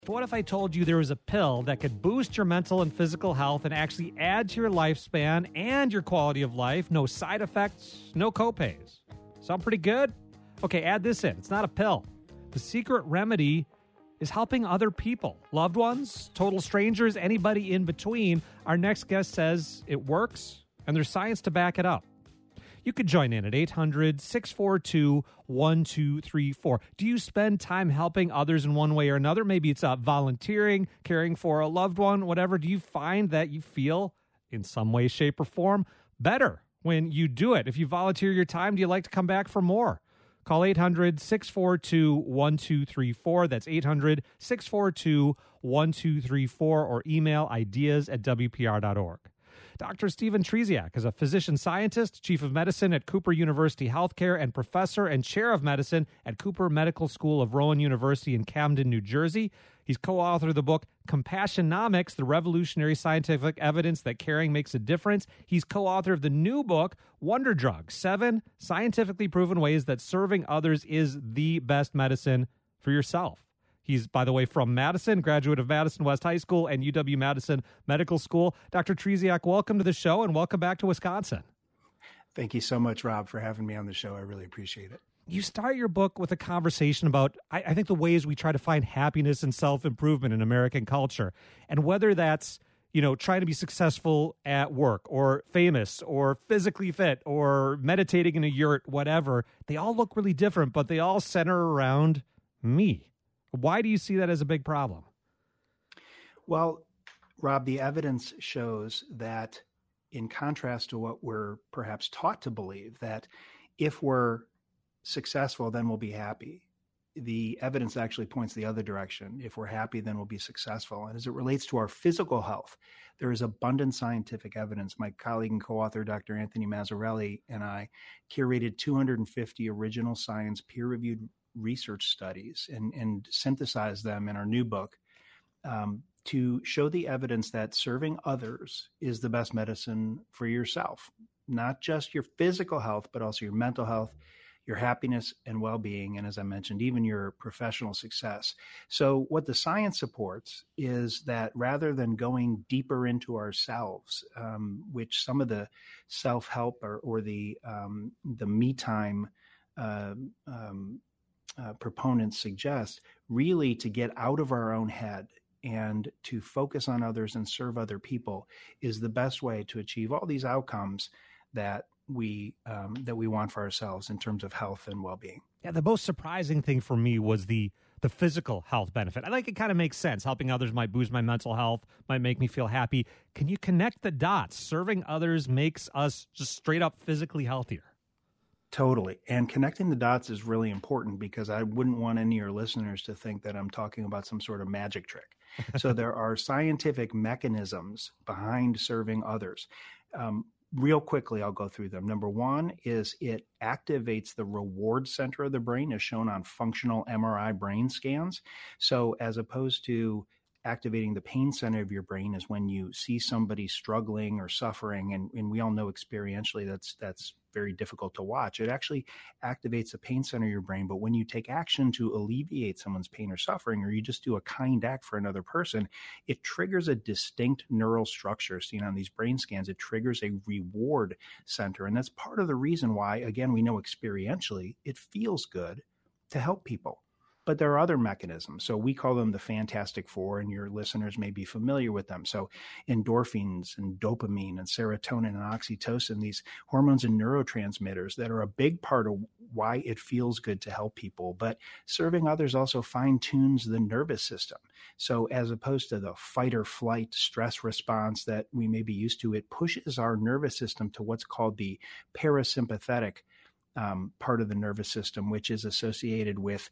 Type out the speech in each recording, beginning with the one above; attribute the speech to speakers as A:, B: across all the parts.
A: What if I told you there was a pill that could boost your mental and physical health and actually add to your lifespan and your quality of life? No side effects, no copays. Sound pretty good? Okay, add this in. It's not a pill. The secret remedy is helping other people, loved ones, total strangers, anybody in between. Our next guest says it works, and there's science to back it up. You could join in at 800-642-1234. Do you spend time helping others in one way or another? Maybe it's volunteering, caring for a loved one, whatever. Do you find that you feel in some way, shape, or form better when you do it? If you volunteer your time, do you like to come back for more? Call 800-642-1234. That's 800-642-1234 or email ideas@wpr.org. Dr. Stephen Trzeciak is a physician scientist, chief of medicine at Cooper University Healthcare, and professor and chair of medicine at Cooper Medical School of Rowan University in Camden, New Jersey. He's co-author of the book Compassionomics, the revolutionary scientific evidence that caring makes a difference. He's co-author of the new book, Wonder Drugs, 7 scientifically proven ways that serving others is the best medicine for yourself. He's, by the way, from Madison, graduate of Madison West High School and UW-Madison Medical School. Dr. Trzeciak, welcome to the show and welcome back to Wisconsin.
B: Thank you so much, Rob, for having me on the show. I really appreciate it.
A: You start your book with a conversation about, I think, the ways we try to find happiness and self-improvement in American culture. And whether that's, trying to be successful at work or famous or physically fit or meditating in a yurt, whatever, they all look really different, but they all center around me. Why do you see that as a big problem?
B: Well, Rob, the evidence shows that in contrast to what we're perhaps taught to believe, that if we're successful, then we'll be happy. The evidence actually points the other direction. If we're happy, then we'll be successful. And as it relates to our physical health, there is abundant scientific evidence. My colleague and co-author, Dr. Anthony Mazzarelli, and I curated 250 original science peer-reviewed research studies and synthesize them in our new book to show the evidence that serving others is the best medicine for yourself, not just your physical health, but also your mental health, your happiness and well-being, and as I mentioned, even your professional success. So what the science supports is that rather than going deeper into ourselves, which some of the self-help or the me time proponents suggest, really to get out of our own head and to focus on others and serve other people is the best way to achieve all these outcomes that we want for ourselves in terms of health and well-being.
A: Yeah, the most surprising thing for me was the physical health benefit. I think it kind of makes sense. Helping others might boost my mental health, might make me feel happy. Can you connect the dots? Serving others makes us just straight up physically healthier.
B: Totally. And connecting the dots is really important because I wouldn't want any of your listeners to think that I'm talking about some sort of magic trick. So there are scientific mechanisms behind serving others. Real quickly, I'll go through them. Number one is it activates the reward center of the brain as shown on functional MRI brain scans. So as opposed to activating the pain center of your brain is when you see somebody struggling or suffering, and we all know experientially that's very difficult to watch. It actually activates the pain center of your brain, but when you take action to alleviate someone's pain or suffering, or you just do a kind act for another person, it triggers a distinct neural structure seen on these brain scans. It triggers a reward center, and that's part of the reason why, again, we know experientially it feels good to help people. But there are other mechanisms. So we call them the Fantastic Four, and your listeners may be familiar with them. So endorphins and dopamine and serotonin and oxytocin, these hormones and neurotransmitters that are a big part of why it feels good to help people. But serving others also fine-tunes the nervous system. So as opposed to the fight or flight stress response that we may be used to, it pushes our nervous system to what's called the parasympathetic part of the nervous system, which is associated with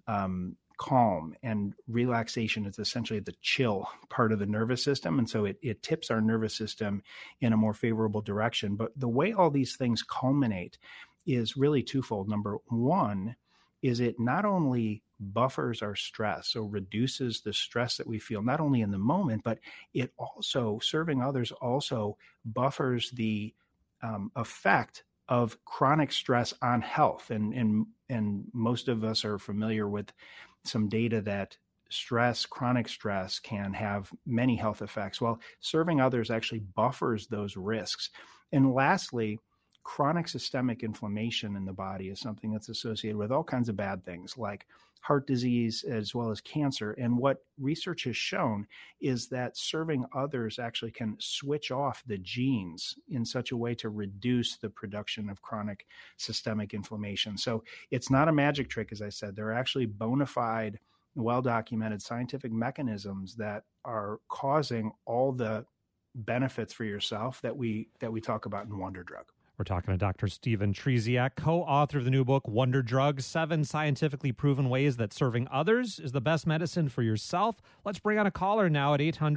B: calm and relaxation. Is essentially the chill part of the nervous system. And so it tips our nervous system in a more favorable direction. But the way all these things culminate is really twofold. Number one is it not only buffers our stress, so reduces the stress that we feel, not only in the moment, but it also, serving others also buffers the effect of chronic stress on health. And most of us are familiar with some data that stress, chronic stress, can have many health effects. Well, serving others actually buffers those risks. And lastly, chronic systemic inflammation in the body is something that's associated with all kinds of bad things like heart disease as well as cancer. And what research has shown is that serving others actually can switch off the genes in such a way to reduce the production of chronic systemic inflammation. So it's not a magic trick, as I said. There are actually bona fide, well-documented scientific mechanisms that are causing all the benefits for yourself that we talk about in Wonder Drug.
A: We're talking to Dr. Stephen Trzeciak, co-author of the new book, Wonder Drug, 7 Scientifically Proven Ways That Serving Others is the Best Medicine for Yourself. Let's bring on a caller now at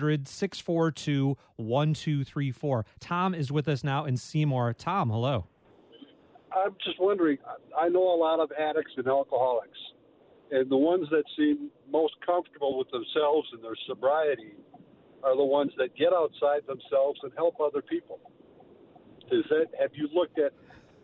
A: 800-642-1234. Tom is with us now in Seymour. Tom, hello.
C: I'm just wondering, I know a lot of addicts and alcoholics, and the ones that seem most comfortable with themselves and their sobriety are the ones that get outside themselves and help other people. Have you looked at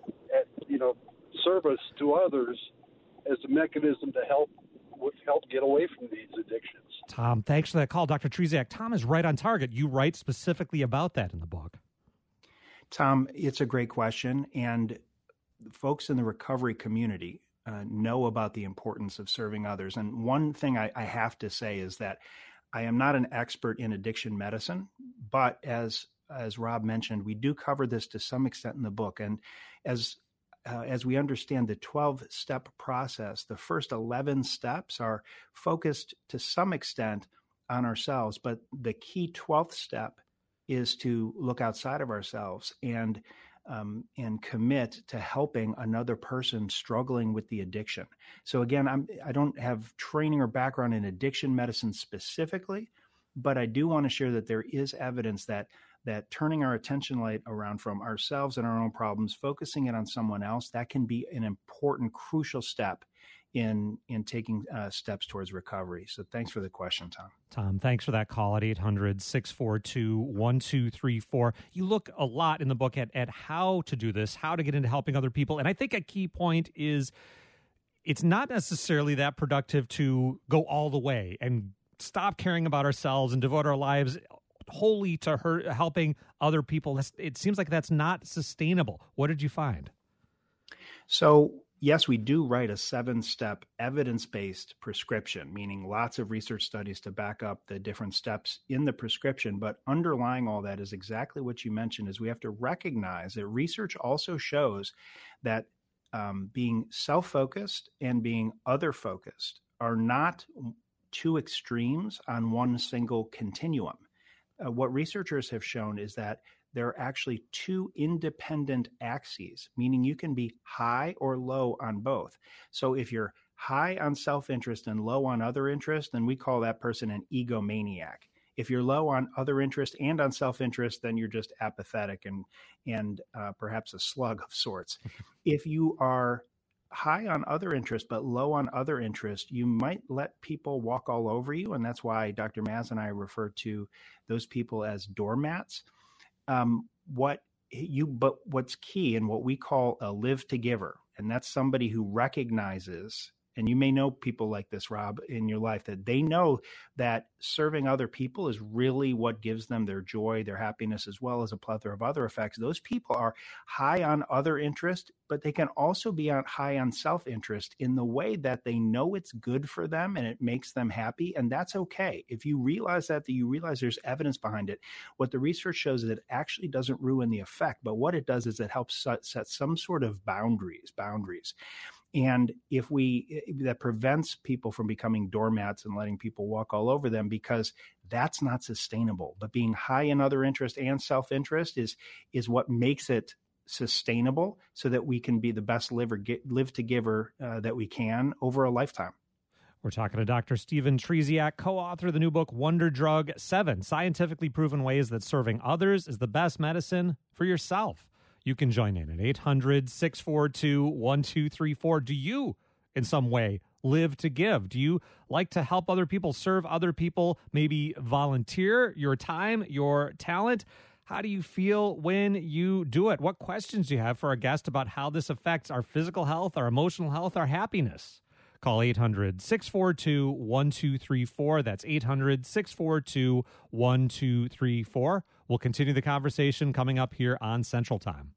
C: service to others as a mechanism to help get away from these addictions?
A: Tom, thanks for that call. Dr. Trzeciak, Tom is right on target. You write specifically about that in the book.
B: Tom, it's a great question. And folks in the recovery community know about the importance of serving others. And one thing I have to say is that I am not an expert in addiction medicine, but as Rob mentioned, we do cover this to some extent in the book. And as we understand the 12-step process, the first 11 steps are focused to some extent on ourselves. But the key 12th step is to look outside of ourselves and commit to helping another person struggling with the addiction. So again, I don't have training or background in addiction medicine specifically, but I do want to share that there is evidence that turning our attention light around from ourselves and our own problems, focusing it on someone else, that can be an important, crucial step in taking steps towards recovery. So thanks for the question, Tom.
A: Tom, thanks for that call at 800-642-1234. You look a lot in the book at how to do this, how to get into helping other people. And I think a key point is it's not necessarily that productive to go all the way and stop caring about ourselves and devote our lives wholly to helping other people. It seems like that's not sustainable. What did you find?
B: So, yes, we do write a 7-step evidence-based prescription, meaning lots of research studies to back up the different steps in the prescription. But underlying all that is exactly what you mentioned, is we have to recognize that research also shows that being self-focused and being other-focused are not two extremes on one single continuum. What researchers have shown is that there are actually two independent axes, meaning you can be high or low on both. So if you're high on self-interest and low on other interest, then we call that person an egomaniac. If you're low on other interest and on self-interest, then you're just apathetic and perhaps a slug of sorts. If you are high on other interest but low on other interest, you might let people walk all over you, and that's why Dr. Maz and I refer to those people as doormats. But what's key and what we call a live to giver, and that's somebody who recognizes, and you may know people like this, Rob, in your life, that they know that serving other people is really what gives them their joy, their happiness, as well as a plethora of other effects. Those people are high on other interest, but they can also be high on self-interest in the way that they know it's good for them and it makes them happy. And that's okay. If you realize that you realize there's evidence behind it. What the research shows is it actually doesn't ruin the effect, but what it does is it helps set some sort of boundaries. And that prevents people from becoming doormats and letting people walk all over them, because that's not sustainable. But being high in other interest and self-interest is what makes it sustainable, so that we can be the best live to giver that we can over a lifetime.
A: We're talking to Dr. Stephen Trzeciak, co-author of the new book, Wonder Drug, 7 Scientifically Proven Ways That Serving Others is the Best Medicine for Yourself. You can join in at 800-642-1234. Do you, in some way, live to give? Do you like to help other people, serve other people, maybe volunteer your time, your talent? How do you feel when you do it? What questions do you have for our guest about how this affects our physical health, our emotional health, our happiness? Call 800-642-1234. That's 800-642-1234. We'll continue the conversation coming up here on Central Time.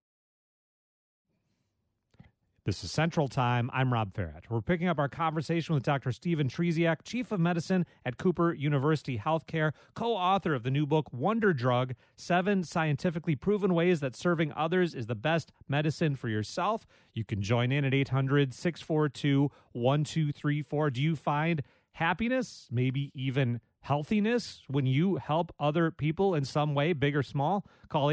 A: This is Central Time. I'm Rob Farrett. We're picking up our conversation with Dr. Stephen Trzeciak, Chief of Medicine at Cooper University Healthcare, co-author of the new book, Wonder Drug, 7 Scientifically Proven Ways That Serving Others is the Best Medicine for Yourself. You can join in at 800-642-1234. Do you find happiness, maybe even healthiness, when you help other people in some way, big or small? Call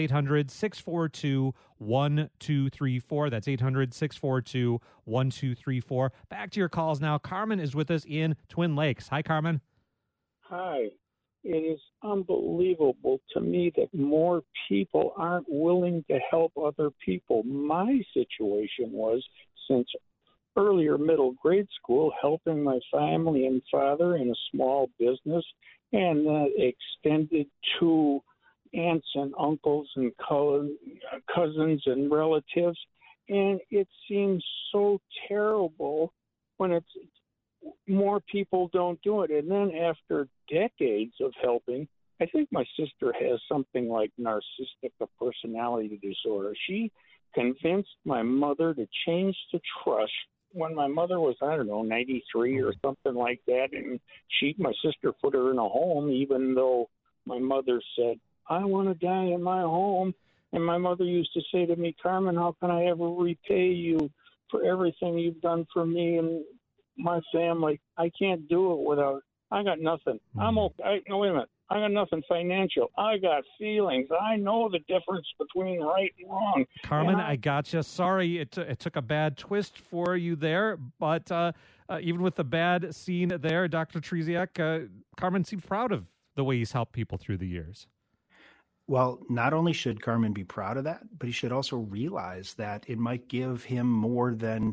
A: 800-642-1234. That's 800-642-1234. Back to your calls now. Carmen is with us in Twin Lakes. Hi, Carmen.
D: Hi. It is unbelievable to me that more people aren't willing to help other people. My situation was, since earlier middle grade school, helping my family and father in a small business, and that extended to aunts and uncles and cousins and relatives. And it seems so terrible when it's more people don't do it. And then after decades of helping, I think my sister has something like narcissistic personality disorder. She convinced my mother to change the trust when my mother was, 93 or something like that, and my sister put her in a home, even though my mother said, I want to die in my home. And my mother used to say to me, Carmen, how can I ever repay you for everything you've done for me and my family? I can't do it without, I got nothing. I'm okay. No, wait a minute. I got nothing financial. I got feelings. I know the difference between right and wrong.
A: Carmen, I gotcha. Sorry, it took a bad twist for you there, but even with the bad scene there, Dr. Trzeciak, Carmen seems proud of the way he's helped people through the years.
B: Well, not only should Carmen be proud of that, but he should also realize that it might give him more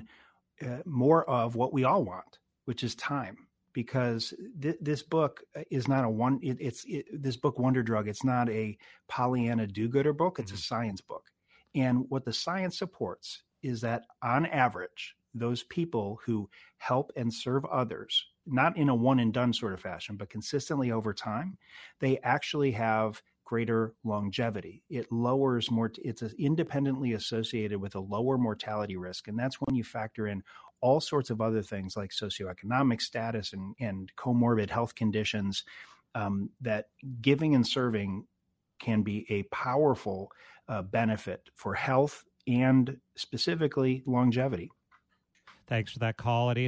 B: of what we all want, which is time. Because this book is not this book, Wonder Drug, it's not a Pollyanna do-gooder book. It's a science book. And what the science supports is that on average, those people who help and serve others, not in a one and done sort of fashion, but consistently over time, they actually have greater longevity. It lowers it's independently associated with a lower mortality risk. And that's when you factor in all sorts of other things like socioeconomic status and comorbid health conditions, that giving and serving can be a powerful benefit for health and specifically longevity.
A: Thanks for that call at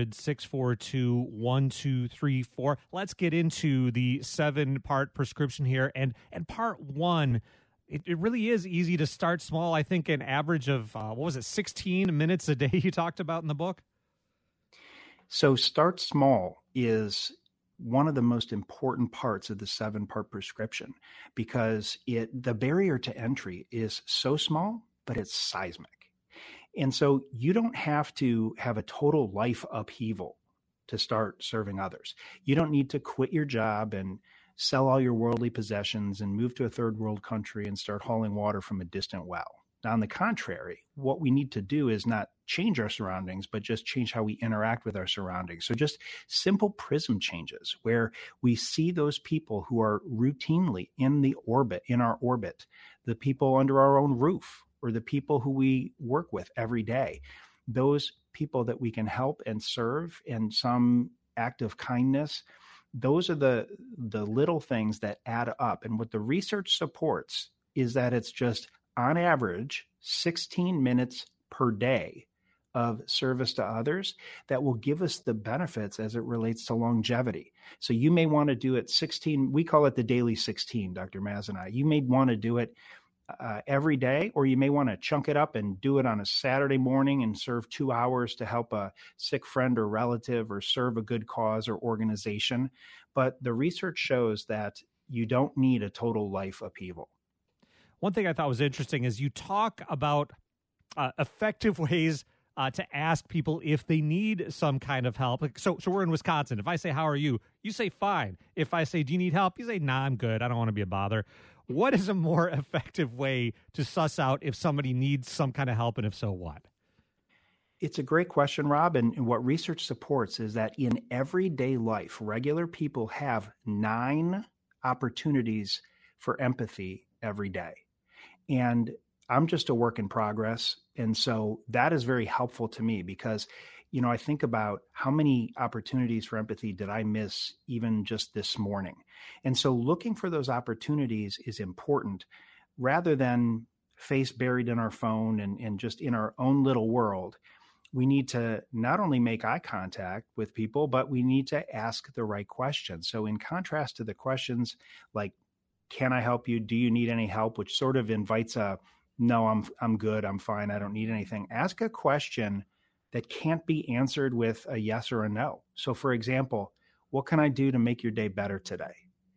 A: 800-642-1234. Let's get into the 7-part prescription here. And part 1, it really is easy to start small. I think an average of, 16 minutes a day you talked about in the book?
B: So start small is one of the most important parts of the 7-part prescription, because the barrier to entry is so small, but it's seismic. And so you don't have to have a total life upheaval to start serving others. You don't need to quit your job and sell all your worldly possessions and move to a third world country and start hauling water from a distant well. Now, on the contrary, what we need to do is not change our surroundings, but just change how we interact with our surroundings. So just simple prism changes where we see those people who are routinely in our orbit, the people under our own roof, or the people who we work with every day, those people that we can help and serve in some act of kindness. Those are the little things that add up. And what the research supports is that it's just on average 16 minutes per day of service to others that will give us the benefits as it relates to longevity. So you may want to do it 16, we call it the daily 16, Dr. Maz and I. You may want to do it every day, or you may want to chunk it up and do it on a Saturday morning and serve 2 hours to help a sick friend or relative or serve a good cause or organization. But the research shows that you don't need a total life upheaval.
A: One thing I thought was interesting is you talk about effective ways to ask people if they need some kind of help. So we're in Wisconsin. If I say, how are you? You say, fine. If I say, do you need help? You say, nah, I'm good. I don't want to be a bother. What is a more effective way to suss out if somebody needs some kind of help, and if so, what?
B: It's a great question, Rob. And what research supports is that in everyday life, regular people have 9 opportunities for empathy every day. And I'm just a work in progress. And so that is very helpful to me because, I think about how many opportunities for empathy did I miss even just this morning. And so looking for those opportunities is important rather than face buried in our phone and just in our own little world. We need to not only make eye contact with people, but we need to ask the right questions. So in contrast to the questions like, can I help you? Do you need any help? Which sort of invites a, no, I'm good. I'm fine. I don't need anything. Ask a question that can't be answered with a yes or a no. So for example, what can I do to make your day better today?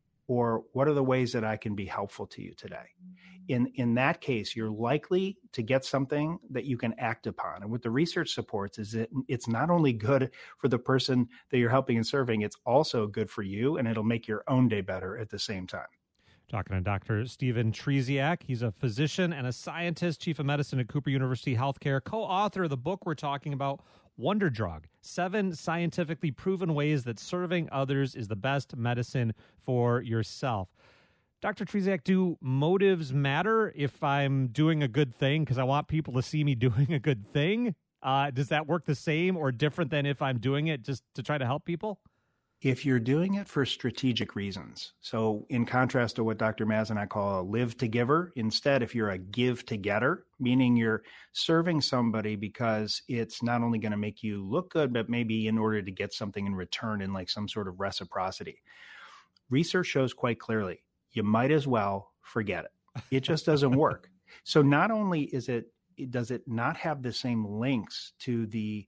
B: Or what are the ways that I can be helpful to you today? In that case, you're likely to get something that you can act upon. And what the research supports is that it's not only good for the person that you're helping and serving, it's also good for you, and it'll make your own day better at the same time.
A: Talking to Dr. Stephen Trzeciak. He's a physician and a scientist, chief of medicine at Cooper University Healthcare, co-author of the book we're talking about, Wonder Drug, 7 scientifically proven ways that serving others is the best medicine for yourself. Dr. Trzeciak, do motives matter if I'm doing a good thing because I want people to see me doing a good thing? Does that work the same or different than if I'm doing it just to try to help people?
B: If you're doing it for strategic reasons, so in contrast to what Dr. Maz and I call a live to giver, instead, if you're a give to getter, meaning you're serving somebody because it's not only going to make you look good, but maybe in order to get something in return in like some sort of reciprocity. Research shows quite clearly, you might as well forget it. It just doesn't work. So not only does it not have the same links to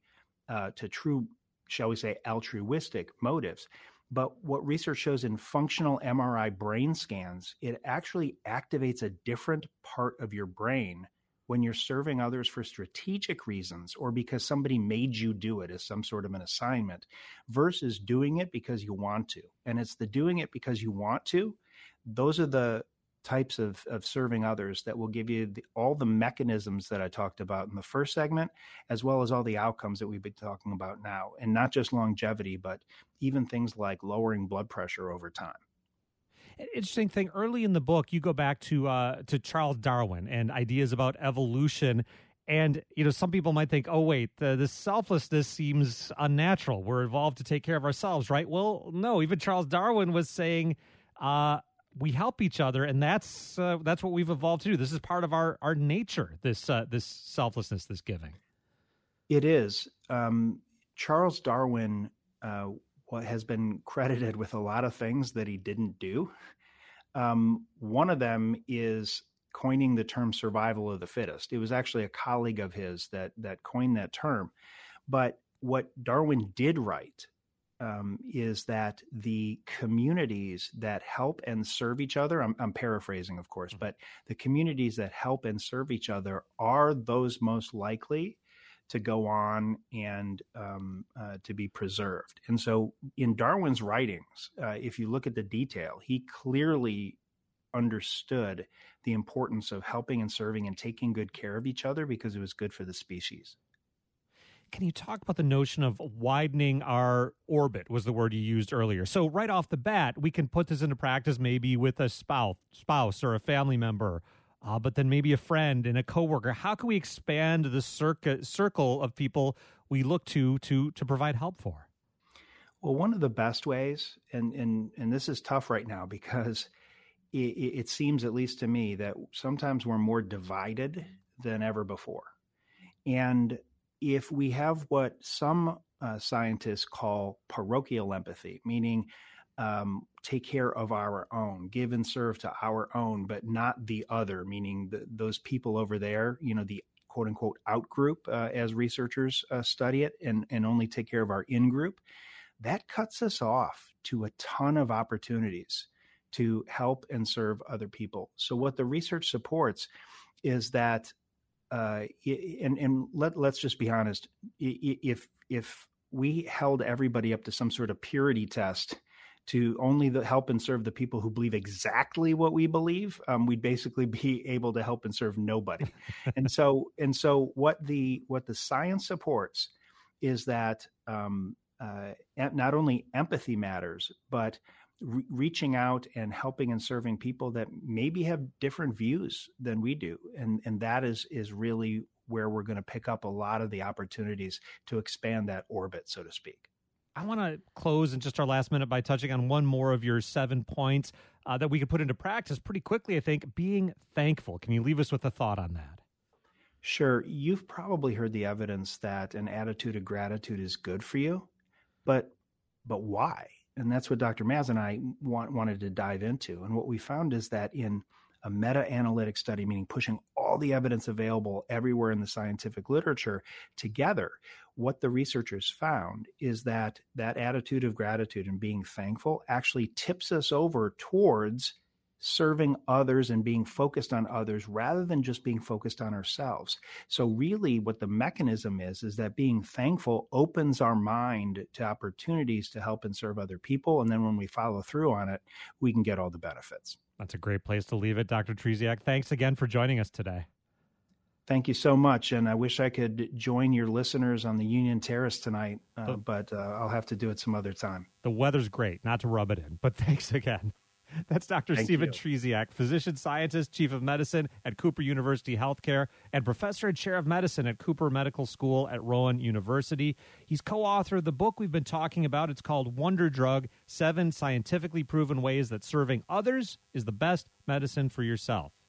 B: to true, shall we say, altruistic motives. But what research shows in functional MRI brain scans, it actually activates a different part of your brain when you're serving others for strategic reasons or because somebody made you do it as some sort of an assignment versus doing it because you want to. And it's the doing it because you want to. Those are the types of serving others that will give you all the mechanisms that I talked about in the first segment, as well as all the outcomes that we've been talking about now. And not just longevity, but even things like lowering blood pressure over time.
A: Interesting thing, early in the book, you go back to Charles Darwin and ideas about evolution. And, some people might think, oh, wait, this selflessness seems unnatural. We're evolved to take care of ourselves, right? Well, no, even Charles Darwin was saying, we help each other, and that's what we've evolved to do. This is part of our nature, this selflessness, this giving.
B: It is. Charles Darwin has been credited with a lot of things that he didn't do. One of them is coining the term survival of the fittest. It was actually a colleague of his that coined that term. But what Darwin did right is that the communities that help and serve each other, I'm paraphrasing, of course, but the communities that help and serve each other are those most likely to go on and to be preserved. And so in Darwin's writings, if you look at the detail, he clearly understood the importance of helping and serving and taking good care of each other because it was good for the species.
A: Can you talk about the notion of widening our orbit, was the word you used earlier? So right off the bat, we can put this into practice maybe with a spouse or a family member, but then maybe a friend and a coworker. How can we expand the circle of people we look to provide help for?
B: Well, one of the best ways, and this is tough right now because it seems, at least to me, that sometimes we're more divided than ever before. And if we have what some scientists call parochial empathy, meaning take care of our own, give and serve to our own, but not the other, meaning those people over there, the quote unquote out group, as researchers study it, and only take care of our in group, that cuts us off to a ton of opportunities to help and serve other people. So what the research supports is that let's just be honest. If we held everybody up to some sort of purity test to only help and serve the people who believe exactly what we believe, we'd basically be able to help and serve nobody. and so what the science supports is that not only empathy matters, but reaching out and helping and serving people that maybe have different views than we do. And that is really where we're going to pick up a lot of the opportunities to expand that orbit, so to speak.
A: I want to close in just our last minute by touching on one more of your 7 points that we could put into practice pretty quickly, I think, being thankful. Can you leave us with a thought on that?
B: Sure. You've probably heard the evidence that an attitude of gratitude is good for you, but why? And that's what Dr. Maz and I wanted to dive into. And what we found is that in a meta-analytic study, meaning pushing all the evidence available everywhere in the scientific literature together, what the researchers found is that attitude of gratitude and being thankful actually tips us over towards serving others and being focused on others rather than just being focused on ourselves. So really what the mechanism is that being thankful opens our mind to opportunities to help and serve other people. And then when we follow through on it, we can get all the benefits.
A: That's a great place to leave it. Dr. Trzeciak, thanks again for joining us today.
B: Thank you so much. And I wish I could join your listeners on the Union Terrace tonight, but I'll have to do it some other time.
A: The weather's great, not to rub it in, but thanks again. That's Dr. Stephen Trzeciak, physician scientist, chief of medicine at Cooper University Healthcare, and professor and chair of medicine at Cooper Medical School at Rowan University. He's co-author of the book we've been talking about. It's called Wonder Drug, 7 Scientifically Proven Ways That Serving Others is the Best Medicine for Yourself.